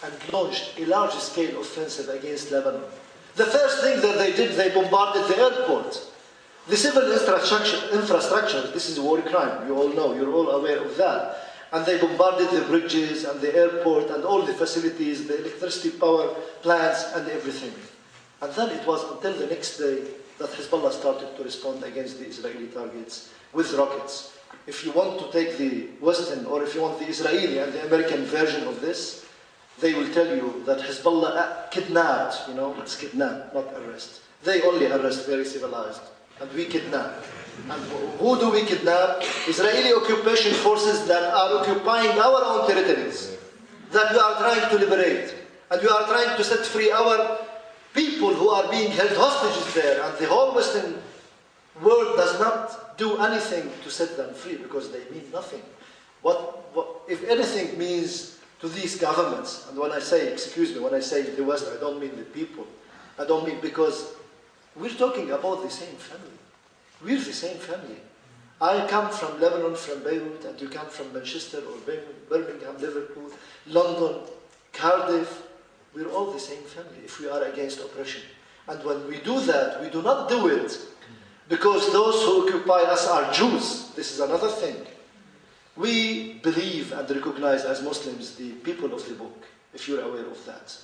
and launched a large-scale offensive against Lebanon. The first thing that they did, they bombarded the airport. The civil infrastructure, this is a war crime, you all know, you're all aware of that. And they bombarded the bridges and the airport and all the facilities, the electricity power plants and everything. And then it was until the next day that Hezbollah started to respond against the Israeli targets with rockets. If you want to take the Western, or if you want the Israeli and the American version of this, they will tell you that Hezbollah kidnapped, it's kidnap, not arrest. They only arrest very civilized, and we kidnap. And who do we kidnap? Israeli occupation forces that are occupying our own territories, that we are trying to liberate, and we are trying to set free our people who are being held hostages there, and the whole Western world does not do anything to set them free because they mean nothing. What if anything, means to these governments, and when I say, excuse me, when I say the West, I don't mean the people. I don't mean, because we're talking about the same family. We're the same family. I come from Lebanon, from Beirut, and you come from Manchester or Birmingham, Liverpool, London, Cardiff. We're all the same family if we are against oppression. And when we do that, we do not do it because those who occupy us are Jews. This is another thing. We believe and recognize as Muslims the people of the book, if you're aware of that.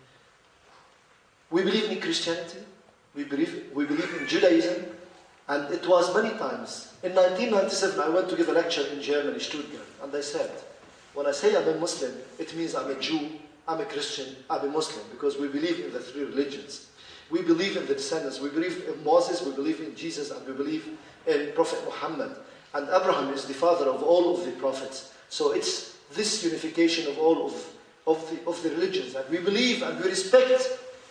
We believe in Christianity. We believe in Judaism. And it was many times. In 1997, I went to give a lecture in Germany, Stuttgart, and I said, when I say I'm a Muslim, it means I'm a Jew, I'm a Christian, I'm a Muslim, because we believe in the three religions. We believe in the descendants. We believe in Moses, we believe in Jesus, and we believe in Prophet Muhammad. And Abraham is the father of all of the prophets. So it's this unification of all of the religions. And we believe and we respect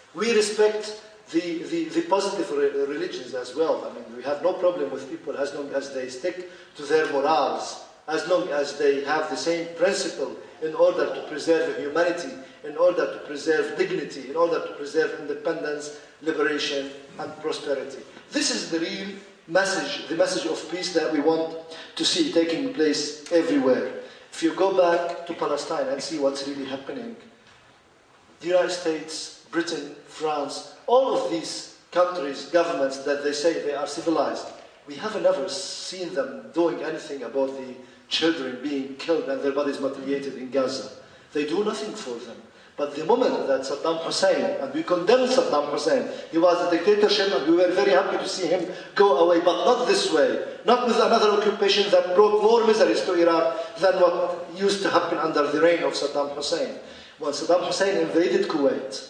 the positive religions as well. I mean, we have no problem with people as long as they stick to their morals, as long as they have the same principle in order to preserve humanity, in order to preserve dignity, in order to preserve independence, liberation, and prosperity. This is the real message, the message of peace that we want to see taking place everywhere. If you go back to Palestine and see what's really happening, the United States, Britain, France, all of these countries, governments that they say they are civilized, we haven't ever seen them doing anything about the children being killed and their bodies mutilated in Gaza. They do nothing for them. But the moment that Saddam Hussein, and we condemn Saddam Hussein, he was a dictatorship and we were very happy to see him go away, but not this way. Not with another occupation that brought more miseries to Iraq than what used to happen under the reign of Saddam Hussein. When Saddam Hussein invaded Kuwait,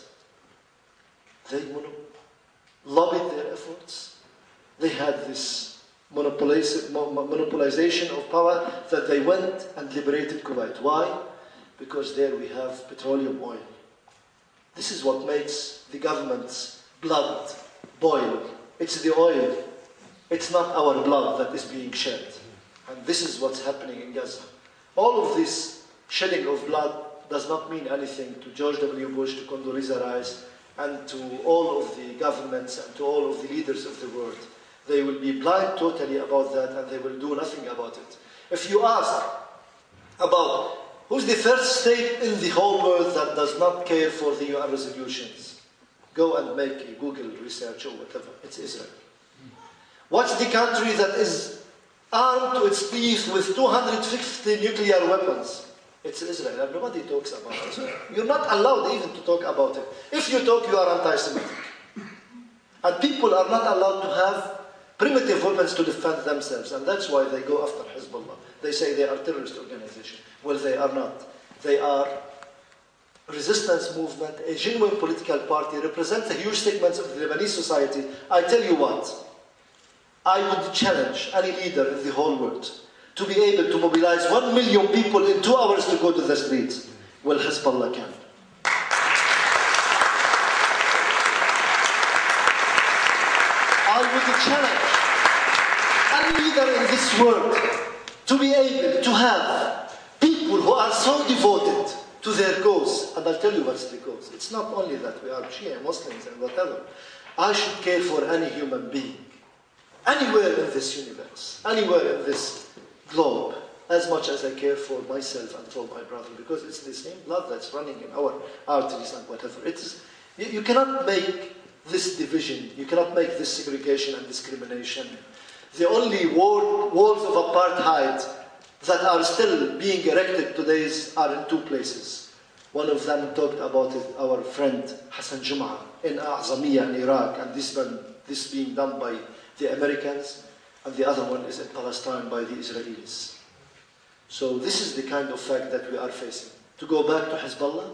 they lobbied their efforts. They had this monopolization of power that they went and liberated Kuwait. Why? Because there we have petroleum oil. This is what makes the government's blood boil. It's the oil. It's not our blood that is being shed. And this is what's happening in Gaza. All of this shedding of blood does not mean anything to George W. Bush, to Condoleezza Rice, and to all of the governments and to all of the leaders of the world. They will be blind totally about that and they will do nothing about it. If you ask about who's the first state in the whole world that does not care for the UN resolutions, go and make a Google research or whatever. It's Israel. What's the country that is armed to its teeth with 250 nuclear weapons? It's Israel, and nobody talks about it. You're not allowed even to talk about it. If you talk, you are anti-Semitic. And people are not allowed to have primitive weapons to defend themselves, and that's why they go after Hezbollah. They say they are a terrorist organization. Well, they are not. They are a resistance movement, a genuine political party, represents a huge segment of the Lebanese society. I tell you what, I would challenge any leader in the whole world to be able to mobilize 1 million people in 2 hours to go to the streets. Well, Hezbollah can. I would challenge any leader in this world to be able to have people who are so devoted to their cause. And I'll tell you what's the cause. It's not only that we are Shia, Muslims and whatever. I should care for any human being, anywhere in this universe, anywhere in this globe, as much as I care for myself and for my brother, because it's the same blood that's running in our arteries and whatever. It is, you cannot make this division, you cannot make this segregation and discrimination. The only walls of apartheid that are still being erected today are in two places. One of them talked about it, our friend Hassan Jum'a in A'zamiyah in Iraq, and this being done by the Americans, and the other one is in Palestine by the Israelis. So this is the kind of fact that we are facing. To go back to Hezbollah,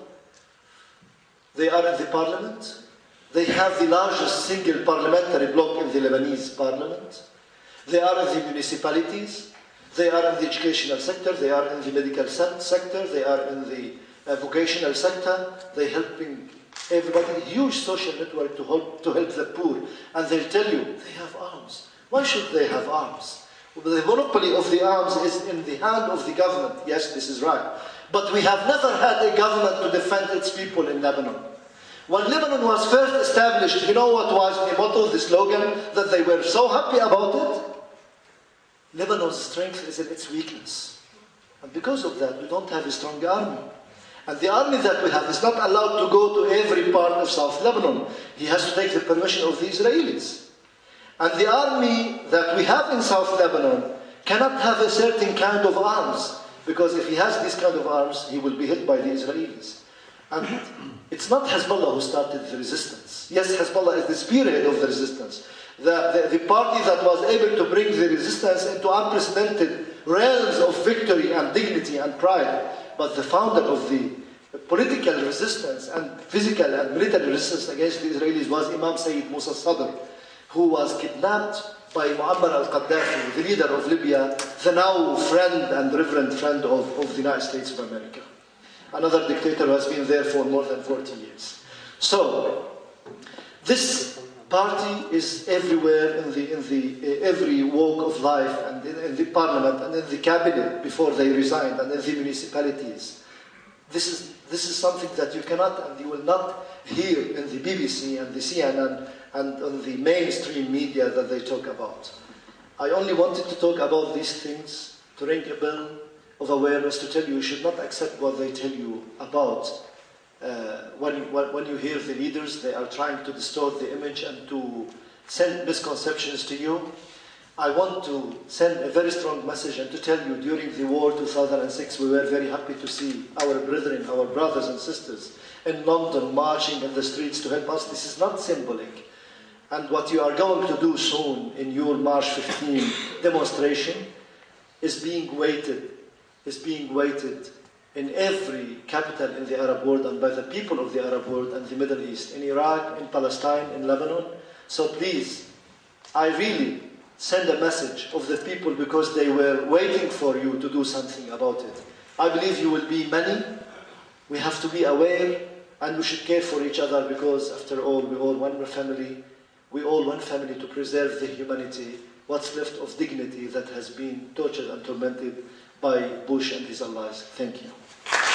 they are in the parliament. They have the largest single parliamentary bloc in the Lebanese parliament. They are in the municipalities. They are in the educational sector. They are in the medical sector. They are in the vocational sector. They're helping everybody. Huge social network to help the poor. And they'll tell you, they have arms. Why should they have arms? The monopoly of the arms is in the hand of the government. Yes, this is right. But we have never had a government to defend its people in Lebanon. When Lebanon was first established, you know what was the motto, the slogan, that they were so happy about it? Lebanon's strength is in its weakness. And because of that, we don't have a strong army. And the army that we have is not allowed to go to every part of South Lebanon. He has to take the permission of the Israelis. And the army that we have in South Lebanon cannot have a certain kind of arms, because if he has this kind of arms, he will be hit by the Israelis. And it's not Hezbollah who started the resistance. Yes, Hezbollah is the spearhead of the resistance. The party that was able to bring the resistance into unprecedented realms of victory and dignity and pride. But the founder of the political resistance and physical and military resistance against the Israelis was Imam Sayyid Musa Sadr, who was kidnapped by Muammar al-Qaddafi, the leader of Libya, the now friend and reverend friend of the United States of America. Another dictator who has been there for more than 40 years. So, this party is everywhere in every walk of life, and in the parliament, and in the cabinet before they resigned, and in the municipalities. This is something that you cannot and you will not hear in the BBC and the CNN and on the mainstream media that they talk about. I only wanted to talk about these things to ring a bell of awareness, to tell you should not accept what they tell you about. When you hear the leaders, they are trying to distort the image and to send misconceptions to you. I want to send a very strong message and to tell you, during the war 2006, we were very happy to see our brethren, our brothers and sisters in London marching in the streets to help us. This is not symbolic. And what you are going to do soon in your March 15 demonstration is being weighted in every capital in the Arab world and by the people of the Arab world and the Middle East, in Iraq, in Palestine, in Lebanon. So please, I really send a message of the people, because they were waiting for you to do something about it. I believe you will be many. We have to be aware, and we should care for each other, because after all, we all one family. We all one family, to preserve the humanity, what's left of dignity that has been tortured and tormented by Bush and his allies. Thank you.